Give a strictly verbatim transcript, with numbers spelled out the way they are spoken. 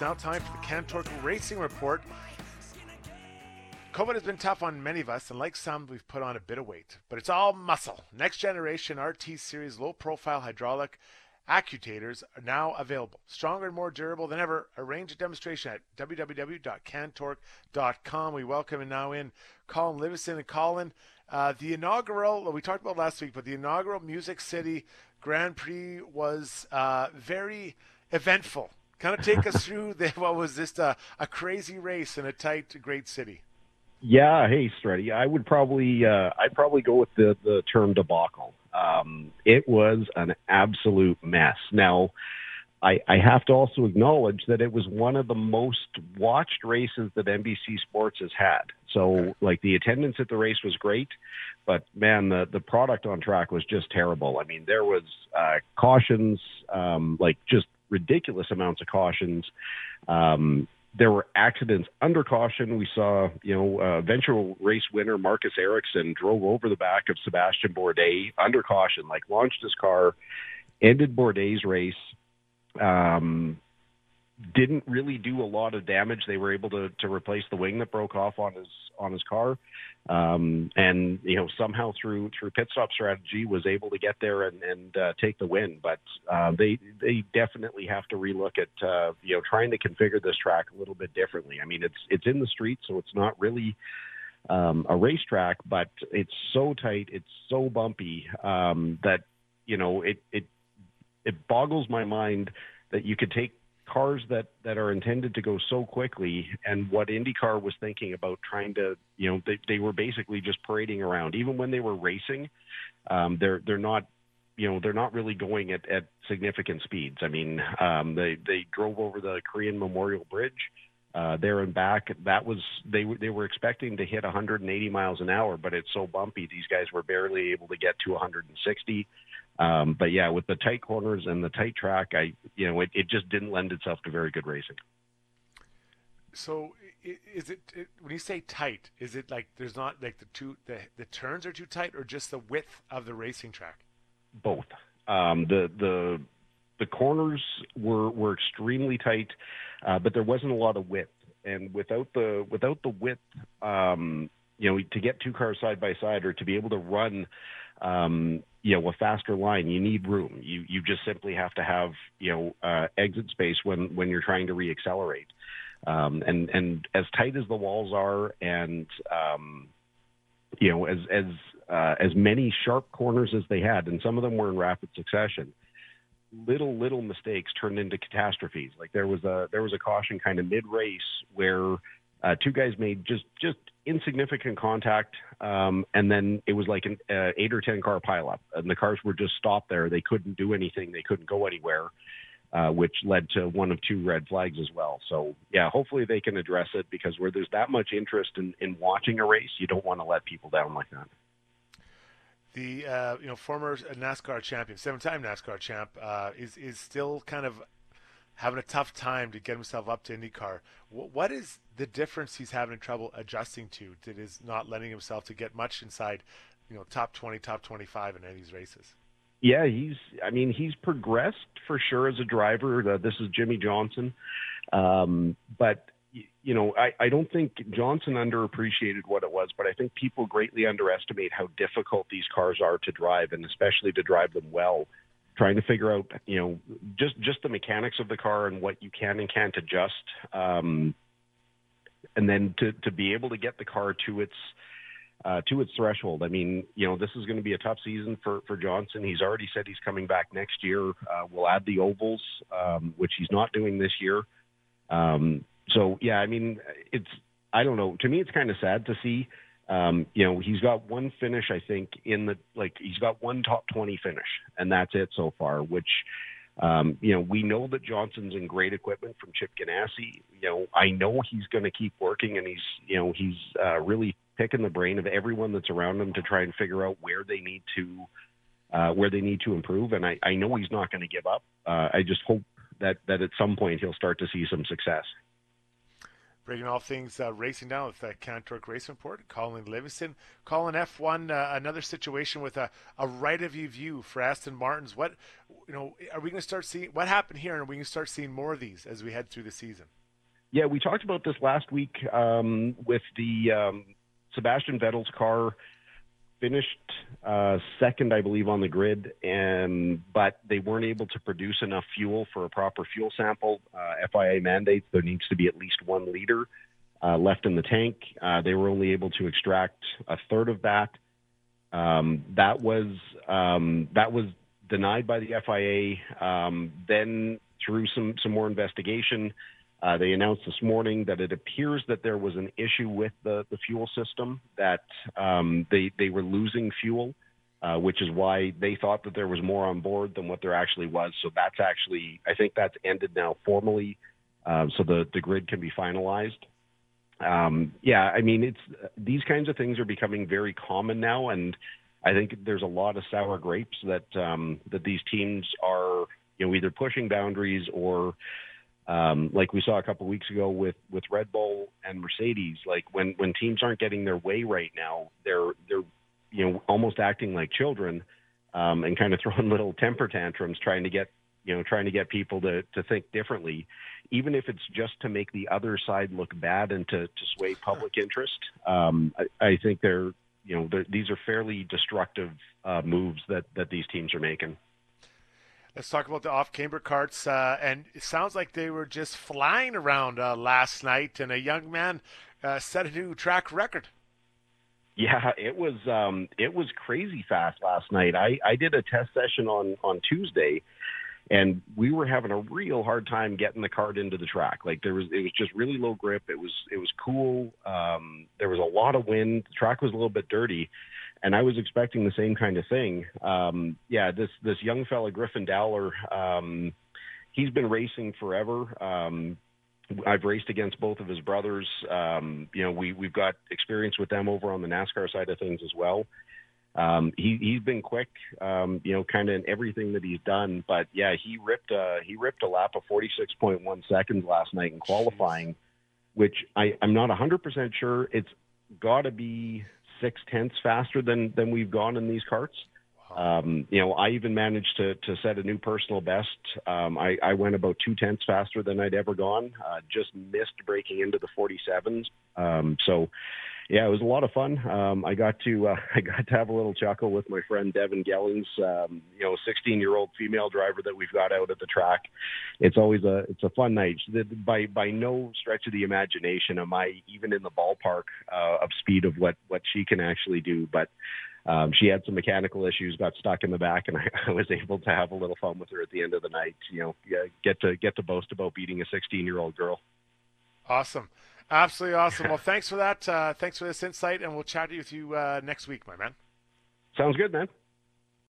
now time for the Cantork Racing Report. COVID has been tough on many of us, and like some, we've put on a bit of weight. But it's all muscle. Next generation R T Series low-profile hydraulic actuators are now available. Stronger and more durable than ever. Arrange a demonstration at w w w dot cantork dot com. We welcome now in Colin Livison. And Colin, uh, the inaugural, we talked about last week, but the inaugural Music City Grand Prix was uh, very eventful. Kind of take us through the, what was this, uh, a crazy race in a tight, great city? Yeah, hey, Stretty. I would probably, uh, I'd probably go with the, the term debacle. Um, it was an absolute mess. Now, I, I have to also acknowledge that it was one of the most watched races that N B C Sports has had. So, okay. like, the attendance at the race was great, but, man, the, the product on track was just terrible. I mean, there was uh, cautions, um, like, just ridiculous amounts of cautions. Um There were accidents under caution. We saw, you know, uh, eventual race winner Marcus Ericsson drove over the back of Sebastian Bourdais under caution, like launched his car, ended Bourdais' race, um, didn't really do a lot of damage. They were able to to replace the wing that broke off on his on his car, um, and you know somehow through through pit stop strategy was able to get there and and uh, take the win. But uh, they they definitely have to relook at uh, you know trying to configure this track a little bit differently. I mean it's it's in the street, so it's not really um, a racetrack, but it's so tight, it's so bumpy um, that you know it it it boggles my mind that you could take cars that, that are intended to go so quickly, and what IndyCar was thinking about trying to, you know, they, they were basically just parading around. Even when they were racing, um, they're they're not, you know, they're not really going at, at significant speeds. I mean, um, they they drove over the Korean Memorial Bridge uh, there and back. That was they they were expecting to hit one hundred eighty miles an hour, but it's so bumpy. These guys were barely able to get to one hundred sixty. Um, but yeah, with the tight corners and the tight track, I, you know, it, it just didn't lend itself to very good racing. So is it, it, when you say tight, is it like there's not like the two, the, the turns are too tight, or just the width of the racing track? Both. Um, the, the, the corners were, were extremely tight, uh, but there wasn't a lot of width, and without the, without the width, um, you know, to get two cars side by side or to be able to run, um, you know, a faster line, you need room. You you just simply have to have, you know, uh, exit space when, when you're trying to reaccelerate. Um, and, and as tight as the walls are, and, um, you know, as, as, uh, as many sharp corners as they had, and some of them were in rapid succession, little, little mistakes turned into catastrophes. Like there was a, there was a caution kind of mid race where, uh, two guys made just, just insignificant contact. Um, and then it was like an uh, eight or ten car pileup, and the cars were just stopped there. They couldn't do anything. They couldn't go anywhere, uh, which led to one of two red flags as well. So yeah, hopefully they can address it, because where there's that much interest in, in watching a race, you don't want to let people down like that. The uh, you know former NASCAR champion, seven-time NASCAR champ, uh, is is still kind of having a tough time to get himself up to IndyCar. What is the difference he's having trouble adjusting to that is not letting himself to get much inside, you know, top twenty, top twenty-five in any of these races? Yeah, he's, I mean, he's progressed for sure as a driver. Uh, this is Jimmy Johnson. Um, but, you know, I, I don't think Johnson underappreciated what it was, but I think people greatly underestimate how difficult these cars are to drive, and especially to drive them well. Trying to figure out, you know, just, just the mechanics of the car and what you can and can't adjust. Um, and then to, to be able to get the car to its, uh, to its threshold. I mean, you know, this is going to be a tough season for, for Johnson. He's already said he's coming back next year. Uh, we'll add the ovals, um, which he's not doing this year. Um, so yeah, I mean, it's, I don't know. To me, it's kind of sad to see. Um, you know, he's got one finish, I think, in the, like, he's got one top twenty finish, and that's it so far, which, um, you know, we know that Johnson's in great equipment from Chip Ganassi. You know, I know he's going to keep working, and he's, you know, he's uh, really picking the brain of everyone that's around him to try and figure out where they need to, uh, where they need to improve. And I, I know he's not going to give up. Uh, I just hope that, that at some point he'll start to see some success. Breaking all things uh, racing down with uh, Cantork Race Report, Colin Livingston. Colin, F one, uh, another situation with a, a right of you view for Aston Martins. What, you know, are we going to start seeing, what happened here, and are we going to start seeing more of these as we head through the season? Yeah, we talked about this last week um, with the um, Sebastian Vettel's car finished uh, second, I believe, on the grid, and but they weren't able to produce enough fuel for a proper fuel sample. Uh, F I A mandates there needs to be at least one liter uh, left in the tank. Uh, they were only able to extract a third of that. Um, that was um, that was denied by the F I A. Um, then through some some more investigation, Uh, they announced this morning that it appears that there was an issue with the, the fuel system, that um, they, they were losing fuel, uh, which is why they thought that there was more on board than what there actually was. So that's actually, I think that's ended now formally, uh, so the, the grid can be finalized. Um, yeah, I mean, it's these kinds of things are becoming very common now, and I think there's a lot of sour grapes that um, that these teams are, you know, either pushing boundaries or Um, like we saw a couple of weeks ago with, with Red Bull and Mercedes, like when, when teams aren't getting their way right now, they're, they're, you know, almost acting like children, um, and kind of throwing little temper tantrums, trying to get, you know, trying to get people to, to think differently, even if it's just to make the other side look bad and to, to sway public interest. Um, I, I think they're, you know, they're, these are fairly destructive uh, moves that, that these teams are making. Let's talk about the off-camber carts, uh, and it sounds like they were just flying around uh, last night, and a young man uh, set a new track record. Yeah, it was um, it was crazy fast last night. I, I did a test session on, on Tuesday, and we were having a real hard time getting the cart into the track. Like there was, it was just really low grip. It was it was cool. Um, there was a lot of wind. The track was a little bit dirty. And I was expecting the same kind of thing. Um, yeah, this this young fella, Griffin Dowler, um, he's been racing forever. Um, I've raced against both of his brothers. Um, you know, we we've got experience with them over on the NASCAR side of things as well. Um, he he's been quick, um, you know, kind of in everything that he's done. But yeah, he ripped a, he ripped a lap of forty-six point one seconds last night in qualifying, Jeez. Which I, I'm not one hundred percent sure. It's got to be six tenths faster than than we've gone in these carts. Wow. Um, you know, I even managed to to set a new personal best. Um, I, I went about two tenths faster than I'd ever gone. Uh, just missed breaking into the forty-sevens. Um, so, yeah, it was a lot of fun. Um, I got to uh, I got to have a little chuckle with my friend Devin Gellings, um, you know, sixteen-year-old female driver that we've got out at the track. It's always a it's a fun night. By by no stretch of the imagination am I even in the ballpark uh, of speed of what what she can actually do, but. Um, she had some mechanical issues, got stuck in the back, and I, I was able to have a little fun with her at the end of the night. You know, yeah, get to get to boast about beating a sixteen-year-old girl. Awesome, absolutely awesome. Well, thanks for that. Uh, thanks for this insight, and we'll chat with you uh, next week, my man. Sounds good, man.